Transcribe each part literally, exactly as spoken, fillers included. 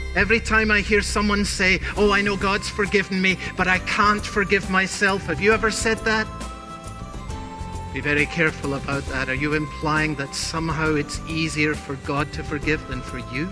Every time I hear someone say, oh, I know God's forgiven me, but I can't forgive myself. Have you ever said that? Be very careful about that. Are you implying that somehow it's easier for God to forgive than for you?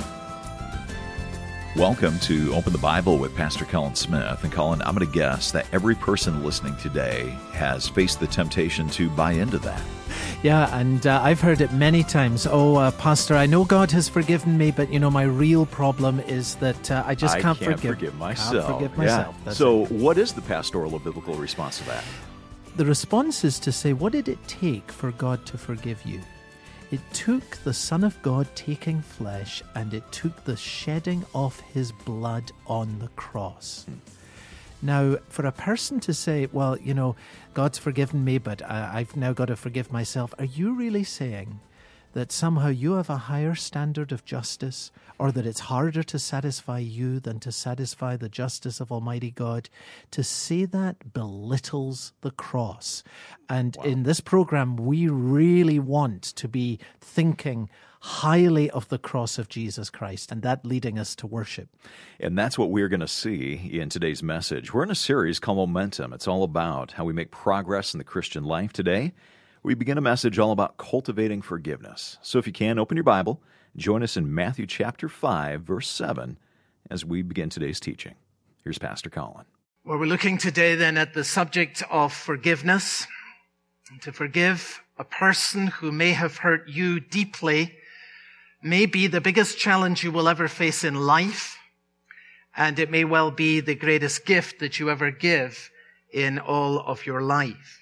Welcome to Open the Bible with Pastor Colin Smith. And Colin, I'm going to guess that every person listening today has faced the temptation to buy into that. Yeah, and uh, I've heard it many times. Oh, uh, Pastor, I know God has forgiven me, but, you know, my real problem is that uh, I just I can't, can't forgive, forgive myself. Can't forgive myself. Yeah. That's so it. What is the pastoral or biblical response to that? The response is to say, what did it take for God to forgive you? It took the Son of God taking flesh, and it took the shedding of his blood on the cross. Hmm. Now, for a person to say, well, you know, God's forgiven me, but I, I've now got to forgive myself, are you really saying that somehow you have a higher standard of justice, or that it's harder to satisfy you than to satisfy the justice of Almighty God? To say that belittles the cross. And wow. In this program, we really want to be thinking highly of the cross of Jesus Christ, and that leading us to worship. And that's what we're going to see in today's message. We're in a series called Momentum. It's all about how we make progress in the Christian life. Today, we begin a message all about cultivating forgiveness. So if you can, open your Bible, join us in Matthew chapter five, verse seven, as we begin today's teaching. Here's Pastor Colin. Well, we're looking today then at the subject of forgiveness. To forgive a person who may have hurt you deeply may be the biggest challenge you will ever face in life, and it may well be the greatest gift that you ever give in all of your life.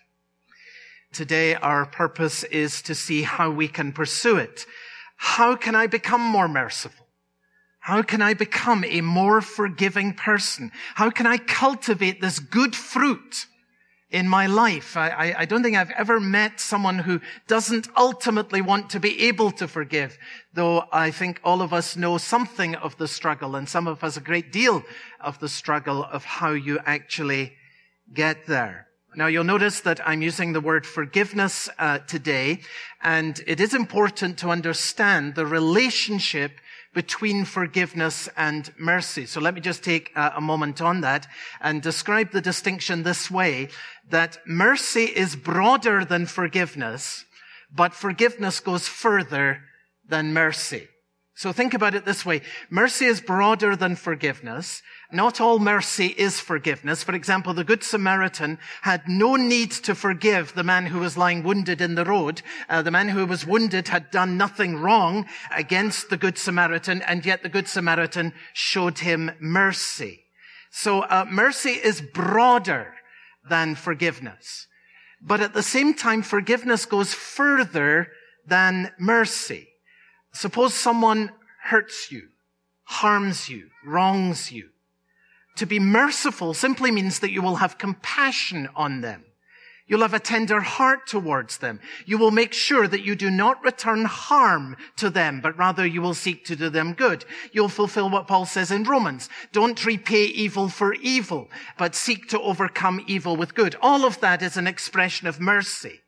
Today, our purpose is to see how we can pursue it. How can I become more merciful? How can I become a more forgiving person? How can I cultivate this good fruit in my life? I, I, I don't think I've ever met someone who doesn't ultimately want to be able to forgive, though I think all of us know something of the struggle, and some of us a great deal of the struggle of how you actually get there. Now, you'll notice that I'm using the word forgiveness uh, today, and it is important to understand the relationship between forgiveness and mercy. So let me just take uh, a moment on that and describe the distinction this way, that mercy is broader than forgiveness, but forgiveness goes further than mercy. So think about it this way. Mercy is broader than forgiveness. Not all mercy is forgiveness. For example, the Good Samaritan had no need to forgive the man who was lying wounded in the road. Uh, the man who was wounded had done nothing wrong against the Good Samaritan, and yet the Good Samaritan showed him mercy. So uh, mercy is broader than forgiveness. But at the same time, forgiveness goes further than mercy. Suppose someone hurts you, harms you, wrongs you. To be merciful simply means that you will have compassion on them. You'll have a tender heart towards them. You will make sure that you do not return harm to them, but rather you will seek to do them good. You'll fulfill what Paul says in Romans. Don't repay evil for evil, but seek to overcome evil with good. All of that is an expression of mercy.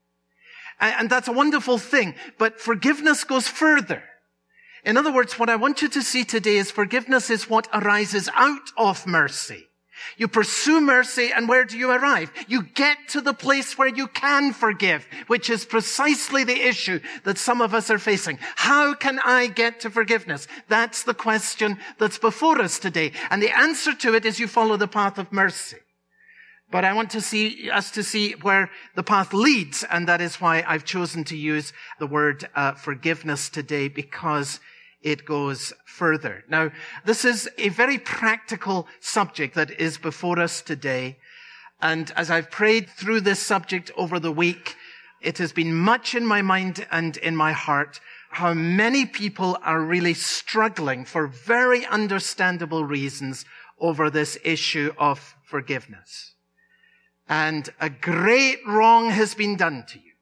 And that's a wonderful thing, but forgiveness goes further. In other words, what I want you to see today is forgiveness is what arises out of mercy. You pursue mercy, and where do you arrive? You get to the place where you can forgive, which is precisely the issue that some of us are facing. How can I get to forgiveness? That's the question that's before us today. And the answer to it is you follow the path of mercy. But I want to see us to see where the path leads, and that is why I've chosen to use the word uh, forgiveness today, because it goes further. Now, this is a very practical subject that is before us today, and as I've prayed through this subject over the week, it has been much in my mind and in my heart how many people are really struggling for very understandable reasons over this issue of forgiveness. And a great wrong has been done to you.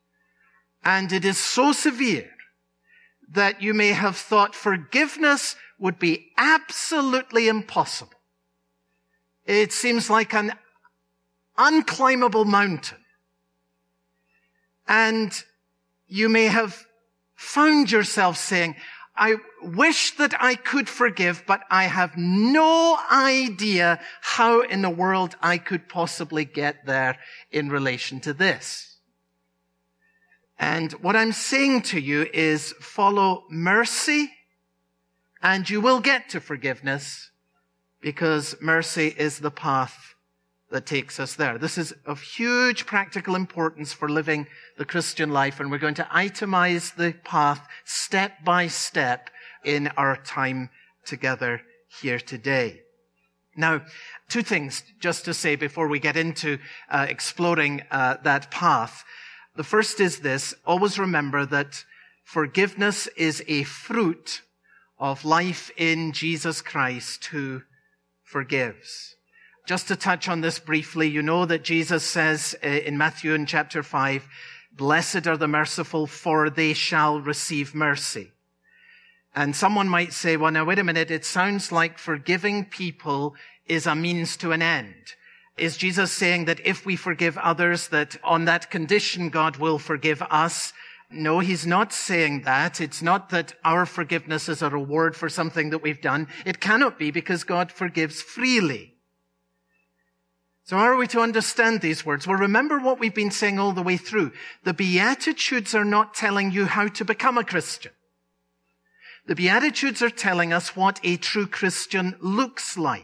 And it is so severe that you may have thought forgiveness would be absolutely impossible. It seems like an unclimbable mountain. And you may have found yourself saying, I wish that I could forgive, but I have no idea how in the world I could possibly get there in relation to this. And what I'm saying to you is follow mercy and you will get to forgiveness, because mercy is the path that takes us there. This is of huge practical importance for living the Christian life, and we're going to itemize the path step by step in our time together here today. Now, two things just to say before we get into uh, exploring uh, that path. The first is this: always remember that forgiveness is a fruit of life in Jesus Christ who forgives. Just to touch on this briefly, you know that Jesus says in Matthew in chapter five, "Blessed are the merciful, for they shall receive mercy." And someone might say, well, now wait a minute, it sounds like forgiving people is a means to an end. Is Jesus saying that if we forgive others, that on that condition God will forgive us? No, he's not saying that. It's not that our forgiveness is a reward for something that we've done. It cannot be, because God forgives freely. So how are we to understand these words? Well, remember what we've been saying all the way through. The Beatitudes are not telling you how to become a Christian. The Beatitudes are telling us what a true Christian looks like.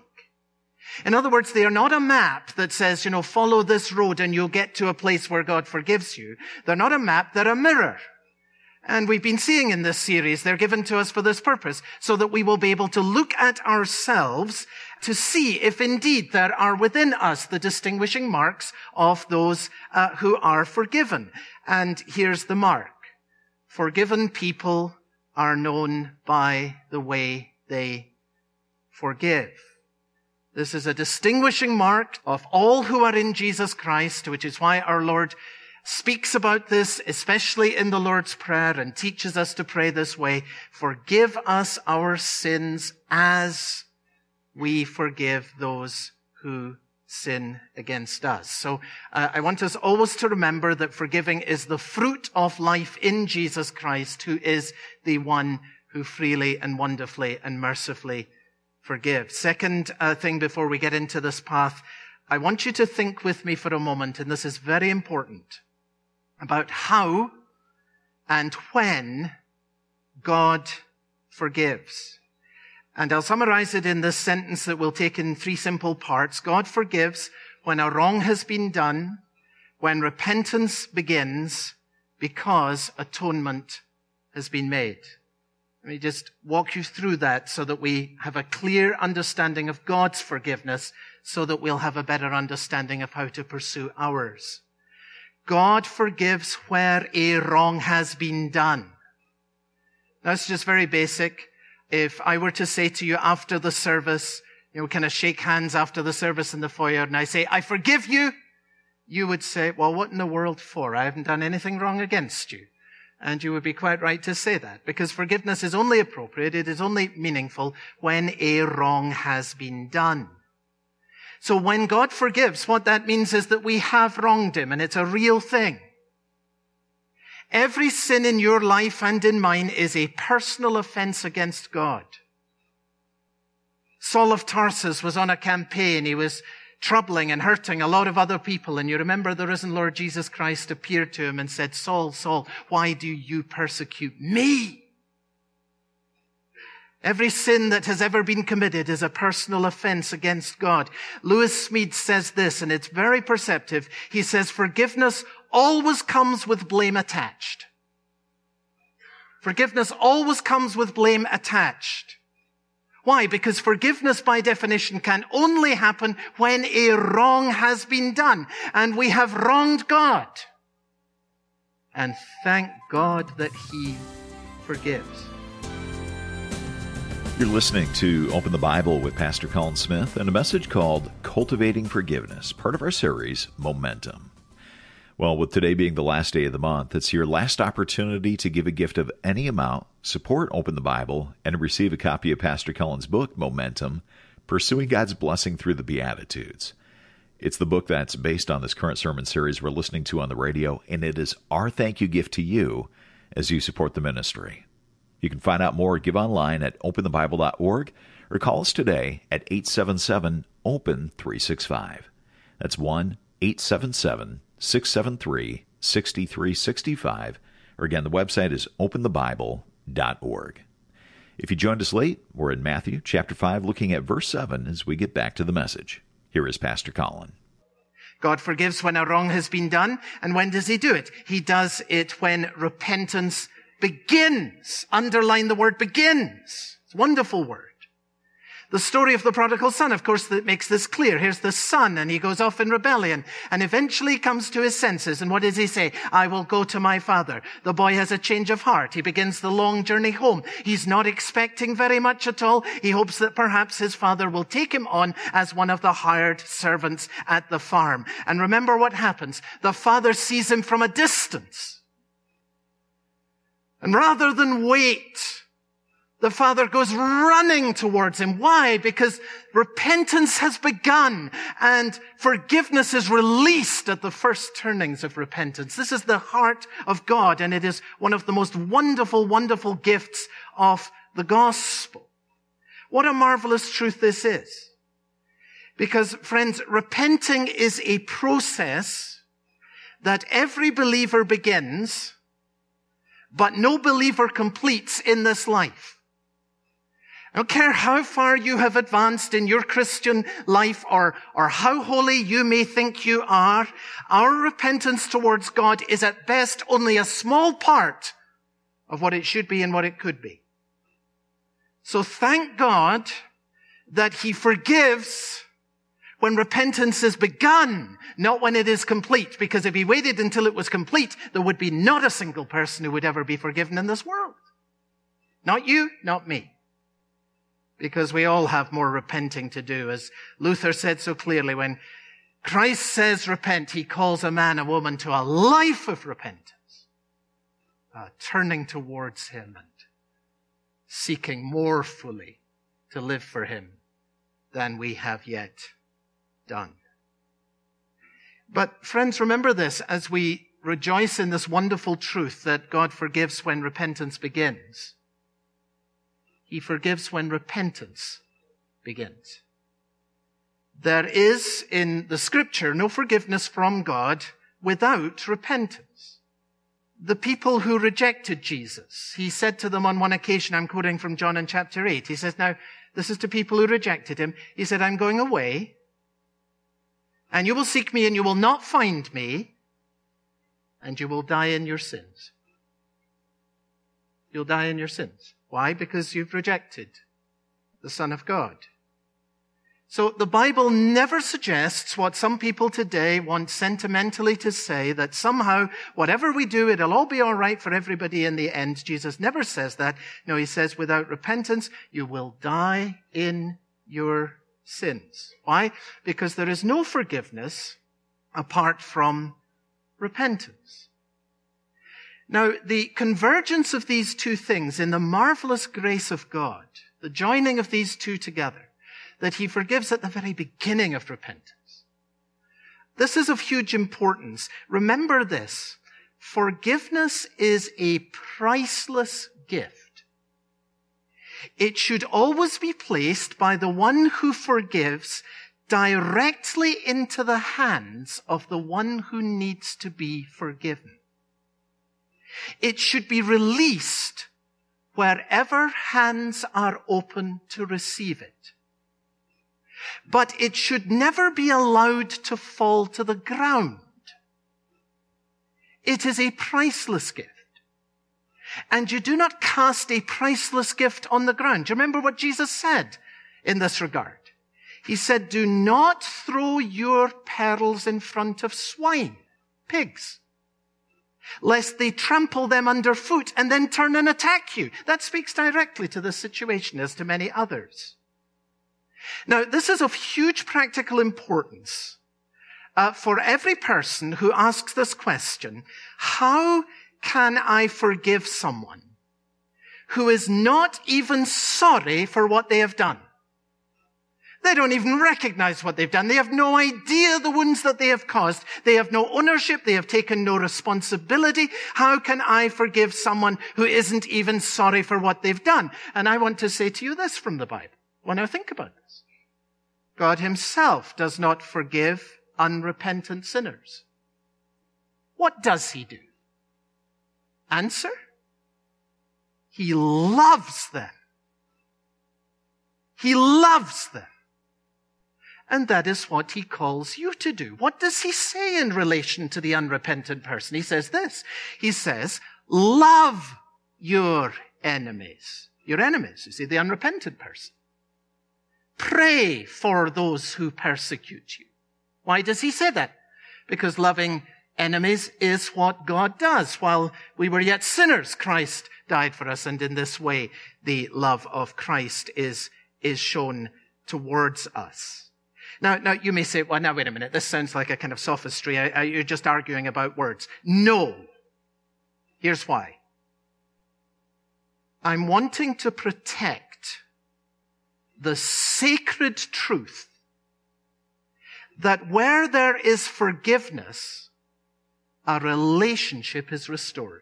In other words, they are not a map that says, you know, follow this road and you'll get to a place where God forgives you. They're not a map, they're a mirror. And we've been seeing in this series, they're given to us for this purpose, so that we will be able to look at ourselves to see if indeed there are within us the distinguishing marks of those uh, who are forgiven. And here's the mark. Forgiven people are known by the way they forgive. This is a distinguishing mark of all who are in Jesus Christ, which is why our Lord speaks about this, especially in the Lord's Prayer, and teaches us to pray this way: forgive us our sins as we forgive those who sin against us. So uh, I want us always to remember that forgiving is the fruit of life in Jesus Christ, who is the one who freely and wonderfully and mercifully forgives. Second uh, thing before we get into this path, I want you to think with me for a moment, and this is very important, about how and when God forgives. And I'll summarize it in this sentence that we'll take in three simple parts. God forgives when a wrong has been done, when repentance begins, because atonement has been made. Let me just walk you through that so that we have a clear understanding of God's forgiveness, so that we'll have a better understanding of how to pursue ours. God forgives where a wrong has been done. That's just very basic. If I were to say to you after the service, you know, kind of shake hands after the service in the foyer, and I say, I forgive you, you would say, well, what in the world for? I haven't done anything wrong against you. And you would be quite right to say that, because forgiveness is only appropriate, it is only meaningful when a wrong has been done. So when God forgives, what that means is that we have wronged him, and it's a real thing. Every sin in your life and in mine is a personal offense against God. Saul of Tarsus was on a campaign. He was troubling and hurting a lot of other people. And you remember the risen Lord Jesus Christ appeared to him and said, Saul, Saul, why do you persecute me? Every sin that has ever been committed is a personal offense against God. Lewis Smedes says this, and it's very perceptive. He says, forgiveness always comes with blame attached. Forgiveness always comes with blame attached. Why? Because forgiveness, by definition, can only happen when a wrong has been done. And we have wronged God. And thank God that he forgives. You're listening to Open the Bible with Pastor Colin Smith and a message called Cultivating Forgiveness, part of our series, Momentum. Well, with today being the last day of the month, it's your last opportunity to give a gift of any amount, support Open the Bible, and receive a copy of Pastor Colin's book, Momentum, Pursuing God's Blessing Through the Beatitudes. It's the book that's based on this current sermon series we're listening to on the radio, and it is our thank you gift to you as you support the ministry. You can find out more or give online at open the bible dot org or call us today at eight seven seven, open three six five. That's one eight seven seven, six seven three, six three six five. Or again, the website is open the bible dot org. If you joined us late, we're in Matthew chapter five, looking at verse seven as we get back to the message. Here is Pastor Colin. God forgives when a wrong has been done. And when does he do it? He does it when repentance begins. Underline the word begins. It's a wonderful word. The story of the prodigal son, of course, that makes this clear. Here's the son, and he goes off in rebellion, and eventually comes to his senses. And what does he say? I will go to my father. The boy has a change of heart. He begins the long journey home. He's not expecting very much at all. He hopes that perhaps his father will take him on as one of the hired servants at the farm. And remember what happens. The father sees him from a distance. And rather than wait, the father goes running towards him. Why? Because repentance has begun and forgiveness is released at the first turnings of repentance. This is the heart of God, and it is one of the most wonderful, wonderful gifts of the gospel. What a marvelous truth this is. Because, friends, repenting is a process that every believer begins, but no believer completes in this life. I don't care how far you have advanced in your Christian life or, or how holy you may think you are, our repentance towards God is at best only a small part of what it should be and what it could be. So thank God that he forgives when repentance is begun, not when it is complete. Because if he waited until it was complete, there would be not a single person who would ever be forgiven in this world. Not you, not me. Because we all have more repenting to do. As Luther said so clearly, when Christ says repent, he calls a man, a woman to a life of repentance, uh, turning towards him and seeking more fully to live for him than we have yet done. But friends, remember this as we rejoice in this wonderful truth that God forgives when repentance begins. He forgives when repentance begins. There is in the scripture no forgiveness from God without repentance. The people who rejected Jesus, he said to them on one occasion, I'm quoting from John in chapter eight, he says, now, this is to people who rejected him. He said, I'm going away, and you will seek me and you will not find me, and you will die in your sins. You'll die in your sins. Why? Because you've rejected the Son of God. So the Bible never suggests what some people today want sentimentally to say, that somehow whatever we do, it'll all be all right for everybody in the end. Jesus never says that. No, he says without repentance, you will die in your sins. Why? Because there is no forgiveness apart from repentance. Now, the convergence of these two things in the marvelous grace of God, the joining of these two together, that he forgives at the very beginning of repentance. This is of huge importance. Remember this. Forgiveness is a priceless gift. It should always be placed by the one who forgives directly into the hands of the one who needs to be forgiven. It should be released wherever hands are open to receive it. But it should never be allowed to fall to the ground. It is a priceless gift. And you do not cast a priceless gift on the ground. Do you remember what Jesus said in this regard? He said, do not throw your pearls in front of swine, pigs, lest they trample them underfoot and then turn and attack you. That speaks directly to this situation as to many others. Now, this is of huge practical importance uh, for every person who asks this question: how can I forgive someone who is not even sorry for what they have done? They don't even recognize what they've done. They have no idea the wounds that they have caused. They have no ownership. They have taken no responsibility. How can I forgive someone who isn't even sorry for what they've done? And I want to say to you this from the Bible. Well, now think about this. God himself does not forgive unrepentant sinners. What does he do? Answer? He loves them. He loves them. And that is what he calls you to do. What does he say in relation to the unrepentant person? He says this. He says, love your enemies. Your enemies, you see, the unrepentant person. Pray for those who persecute you. Why does he say that? Because loving enemies is what God does. While we were yet sinners, Christ died for us. And in this way, the love of Christ is, is shown towards us. Now, now you may say, well, now wait a minute. This sounds like a kind of sophistry. I, I, you're just arguing about words. No. Here's why. I'm wanting to protect the sacred truth that where there is forgiveness, a relationship is restored.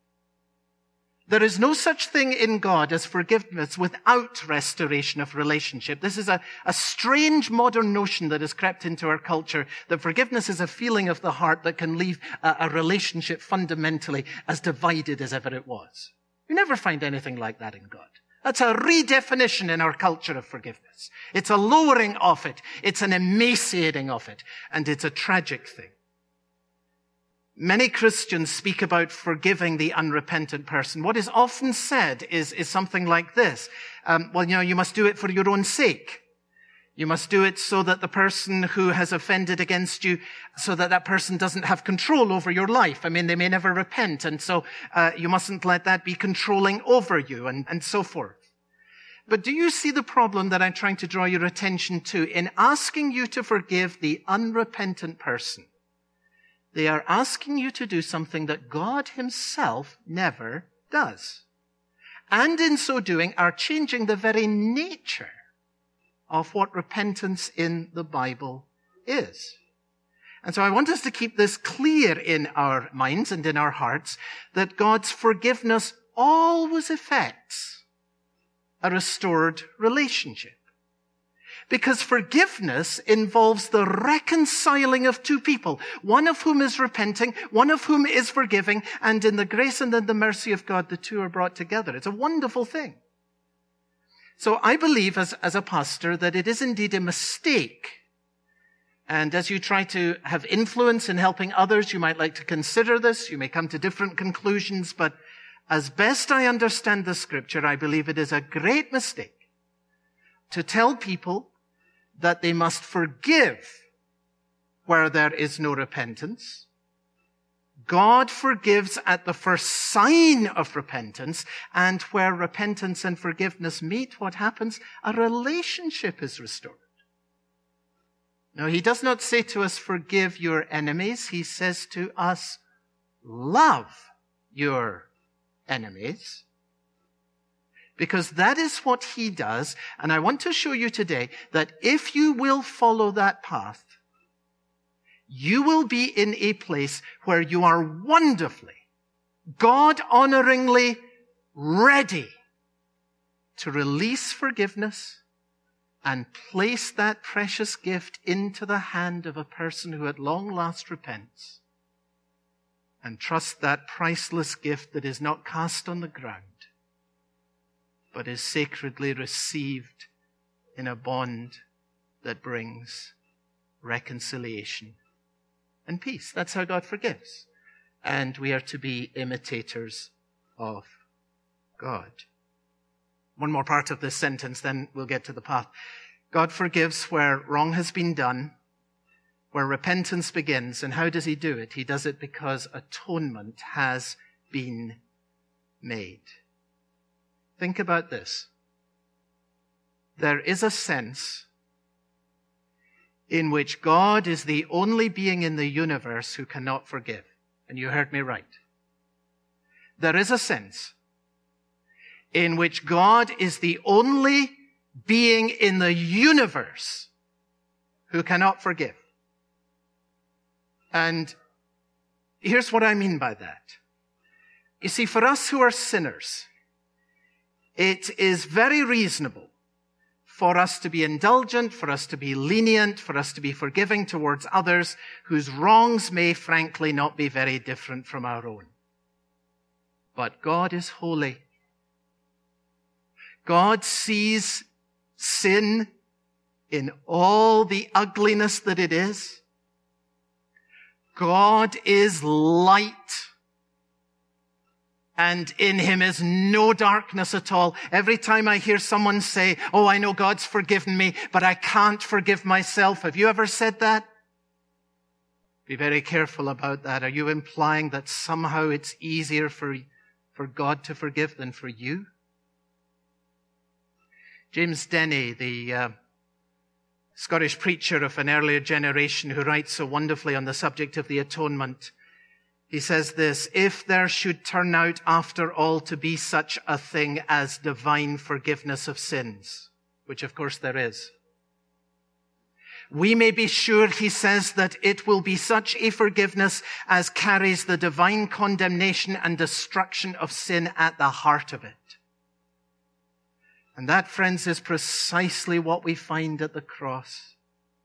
There is no such thing in God as forgiveness without restoration of relationship. This is a, a strange modern notion that has crept into our culture, that forgiveness is a feeling of the heart that can leave a, a relationship fundamentally as divided as ever it was. You never find anything like that in God. That's a redefinition in our culture of forgiveness. It's a lowering of it. It's an emaciating of it. And it's a tragic thing. Many Christians speak about forgiving the unrepentant person. What is often said is, is something like this. Um, well, you know, you must do it for your own sake. You must do it so that the person who has offended against you, so that that person doesn't have control over your life. I mean, they may never repent, and so uh, you mustn't let that be controlling over you, and, and so forth. But do you see the problem that I'm trying to draw your attention to in asking you to forgive the unrepentant person? They are asking you to do something that God himself never does. And in so doing are changing the very nature of what repentance in the Bible is. And so I want us to keep this clear in our minds and in our hearts, that God's forgiveness always affects a restored relationship. Because forgiveness involves the reconciling of two people, one of whom is repenting, one of whom is forgiving, and in the grace and in the mercy of God, the two are brought together. It's a wonderful thing. So I believe as, as a pastor that it is indeed a mistake. And as you try to have influence in helping others, you might like to consider this. You may come to different conclusions, but as best I understand the scripture, I believe it is a great mistake to tell people that they must forgive where there is no repentance. God forgives at the first sign of repentance, and where repentance and forgiveness meet, what happens? A relationship is restored. Now, he does not say to us, forgive your enemies. He says to us, love your enemies. Because that is what he does. And I want to show you today that if you will follow that path, you will be in a place where you are wonderfully, God-honoringly ready to release forgiveness and place that precious gift into the hand of a person who at long last repents, and trust that priceless gift that is not cast on the ground, but is sacredly received in a bond that brings reconciliation and peace. That's how God forgives. And we are to be imitators of God. One more part of this sentence, then we'll get to the path. God forgives where wrong has been done, where repentance begins. And how does he do it? He does it because atonement has been made. Think about this. There is a sense in which God is the only being in the universe who cannot forgive. And you heard me right. There is a sense in which God is the only being in the universe who cannot forgive. And here's what I mean by that. You see, for us who are sinners, it is very reasonable for us to be indulgent, for us to be lenient, for us to be forgiving towards others whose wrongs may frankly not be very different from our own. But God is holy. God sees sin in all the ugliness that it is. God is light, and in him is no darkness at all. Every time I hear someone say, oh, I know God's forgiven me, but I can't forgive myself. Have you ever said that? Be very careful about that. Are you implying that somehow it's easier for, for God to forgive than for you? James Denney, the uh, Scottish preacher of an earlier generation who writes so wonderfully on the subject of the atonement, he says this: if there should turn out after all to be such a thing as divine forgiveness of sins, which of course there is, we may be sure, he says, that it will be such a forgiveness as carries the divine condemnation and destruction of sin at the heart of it. And that, friends, is precisely what we find at the cross.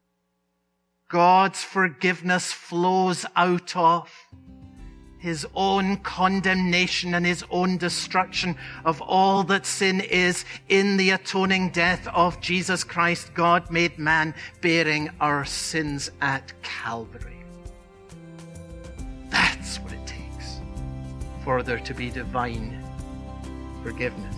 God's forgiveness flows out of his own condemnation and his own destruction of all that sin is in the atoning death of Jesus Christ, God made man, bearing our sins at Calvary. That's what it takes for there to be divine forgiveness.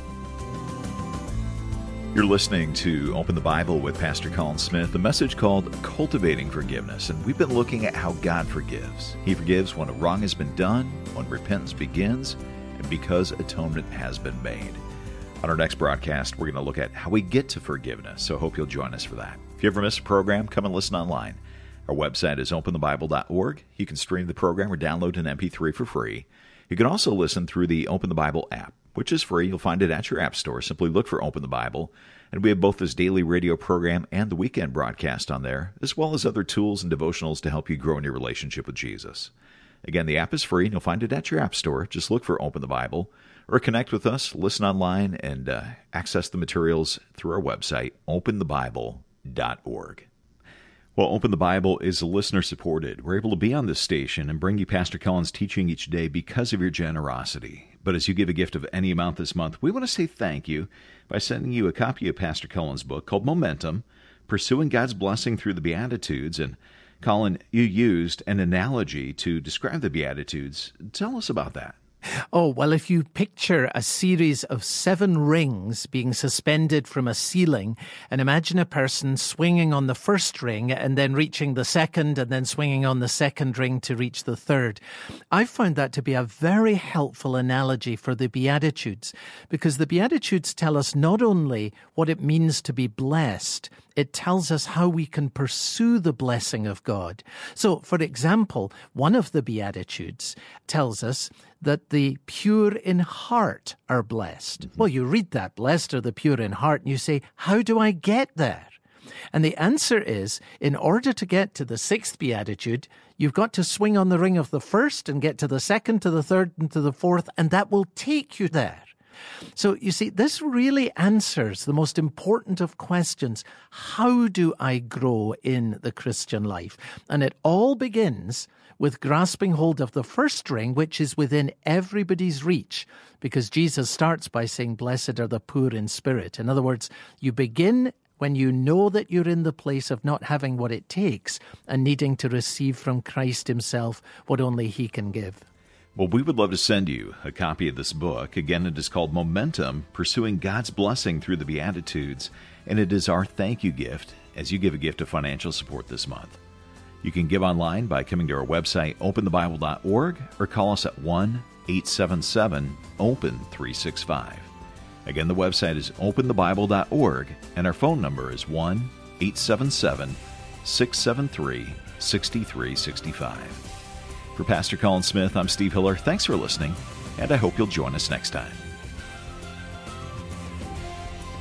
You're listening to Open the Bible with Pastor Colin Smith, a message called Cultivating Forgiveness. And we've been looking at how God forgives. He forgives when a wrong has been done, when repentance begins, and because atonement has been made. On our next broadcast, we're going to look at how we get to forgiveness, so I hope you'll join us for that. If you ever miss a program, come and listen online. Our website is open the bible dot org. You can stream the program or download an M P three for free. You can also listen through the Open the Bible app, which is free. You'll find it at your app store. Simply look for Open the Bible. And we have both this daily radio program and the weekend broadcast on there, as well as other tools and devotionals to help you grow in your relationship with Jesus. Again, the app is free, and you'll find it at your app store. Just look for Open the Bible, or connect with us, listen online, and uh, access the materials through our website, open the bible dot org. Well, Open the Bible is listener-supported. We're able to be on this station and bring you Pastor Colin's teaching each day because of your generosity. But as you give a gift of any amount this month, we want to say thank you by sending you a copy of Pastor Colin's book called Momentum, Pursuing God's Blessing Through the Beatitudes. And Colin, you used an analogy to describe the Beatitudes. Tell us about that. Oh, well, if you picture a series of seven rings being suspended from a ceiling, and imagine a person swinging on the first ring and then reaching the second and then swinging on the second ring to reach the third. I found that to be a very helpful analogy for the Beatitudes, because the Beatitudes tell us not only what it means to be blessed, it tells us how we can pursue the blessing of God. So, for example, one of the Beatitudes tells us that the pure in heart are blessed. Well, you read that, blessed are the pure in heart, and you say, how do I get there? And the answer is, in order to get to the sixth Beatitude, you've got to swing on the ring of the first and get to the second, to the third, and to the fourth, and that will take you there. So, you see, this really answers the most important of questions. How do I grow in the Christian life? And it all begins with grasping hold of the first ring, which is within everybody's reach, because Jesus starts by saying, blessed are the poor in spirit. In other words, you begin when you know that you're in the place of not having what it takes and needing to receive from Christ himself what only he can give. Well, we would love to send you a copy of this book. Again, it is called Momentum, Pursuing God's Blessing Through the Beatitudes, and it is our thank you gift as you give a gift of financial support this month. You can give online by coming to our website, open the bible dot org, or call us at one eight seven seven open three six five. Again, the website is open the bible dot org, and our phone number is one eight seven seven six seven three six three six five. For Pastor Colin Smith, I'm Steve Hiller. Thanks for listening, and I hope you'll join us next time.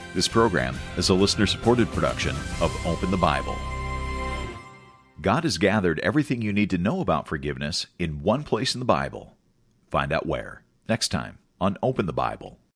This program is a listener-supported production of Open the Bible. God has gathered everything you need to know about forgiveness in one place in the Bible. Find out where, next time on Open the Bible.